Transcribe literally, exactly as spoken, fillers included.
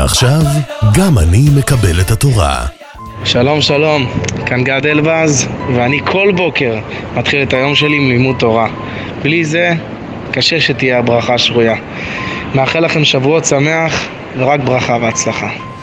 ועכשיו, גם אני מקבל את התורה. שלום שלום, כאן גד אלבז, ואני כל בוקר מתחיל את היום שלי עם לימוד תורה. בלי זה, קשה שתהיה הברכה שרויה. מאחל לכם שבועות שמח ורק ברכה והצלחה.